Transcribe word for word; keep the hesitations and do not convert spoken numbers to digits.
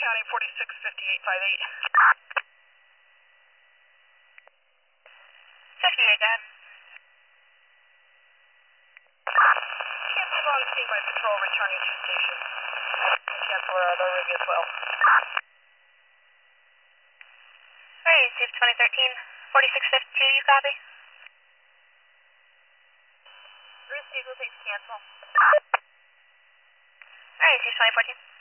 County, forty-six fifty-eight fifty-eight. fifty-eight, Dad. Cancel on scene by patrol returning to station. Cancel our other rig as well. Alright, Steve twenty thirteen, forty-six fifty-two, you copy? Bruce Diesel takes cancel. Alright, Steve twenty fourteen.